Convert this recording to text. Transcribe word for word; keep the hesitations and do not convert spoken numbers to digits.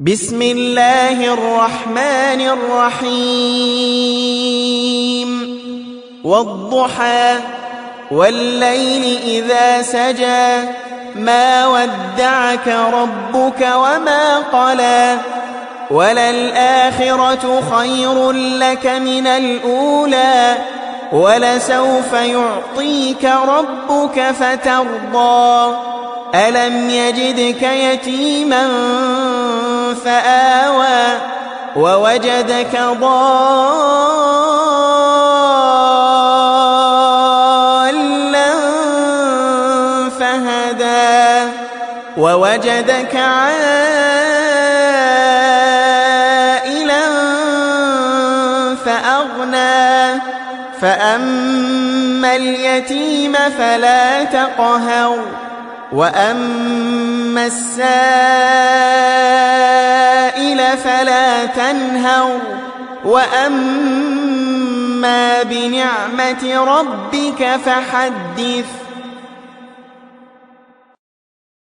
بسم الله الرحمن الرحيم والضحى والليل إذا سجى ما ودعك ربك وما قلى وللآخرة خير لك من الأولى ولسوف يعطيك ربك فترضى ألم يجدك يتيما فآوى ووجدك ضالا فهدى ووجدك عائلا فأغنى فأما اليتيم فلا تقهر وأما السائل فلا تنهر وأما بنعمة ربك فحدث